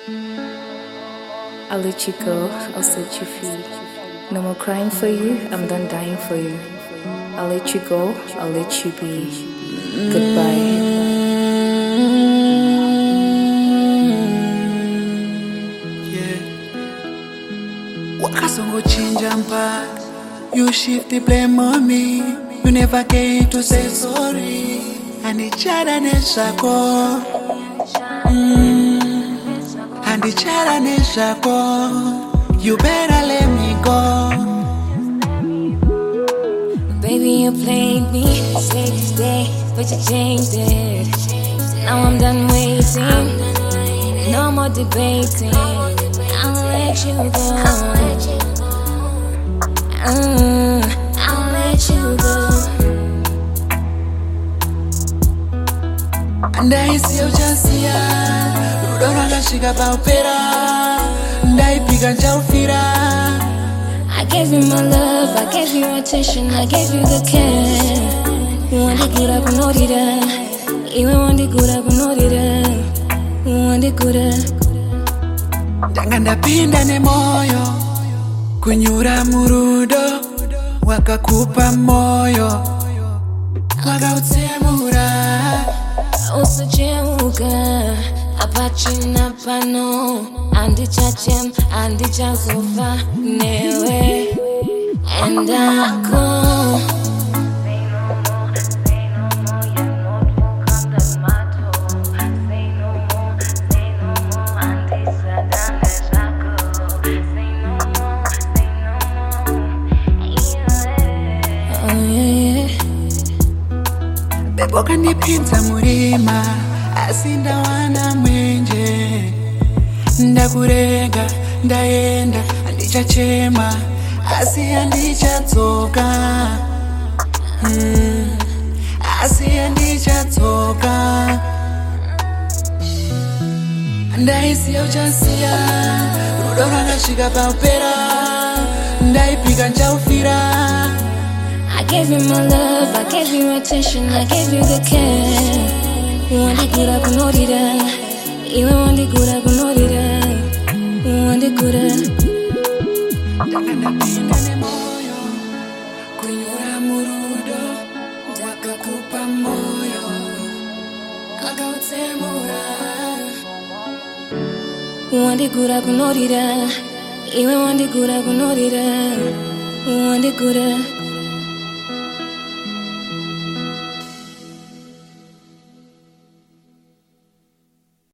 I'll let you go, I'll set you free. No more crying for you, I'm done dying for you. I'll let you go, I'll let you be. Goodbye. Wakasongo chinja mpa. You shift the blame on me. You never came to say sorry. Andichara neshako. Andichara neshako. You better let me go. Baby, you played me, said you stay, but you changed it. Now I'm done waiting, no more debating. I'll let you go. I'll let you go. Ndaisi ujasia, rudora nashika paupera. Ndaipiga njaufira. I gave you my love, I gave you attention, I gave you the care. Wandikura kunorira, iwe wandikura kunorira, wandikura. Ndanga ndapinda ne moyo, kunyura murudo, wakakupa moyo, wakautsemura. Usochemuka, apachina pano, andichachem, andichazofa, newe, endako. Bebo kanipinza murima, asinda wana mwenje. Ndakurega, ndaenda, andichachema, asi andichatsoka. Asi andichatsoka. Ndaisi ujasia, rudora nashika paupera. Ndaipiga njaufira. I gave you my love, I gave you attention, I gave you the care. Wandikura kunorira, iwe wandikura kunorira, wandikura. Ndanga ndapinda ne moyo, kunyura murudo, wakakupa moyo, akautsemura. Wandikura kunorira, iwe wandikura kunorira, wandikura.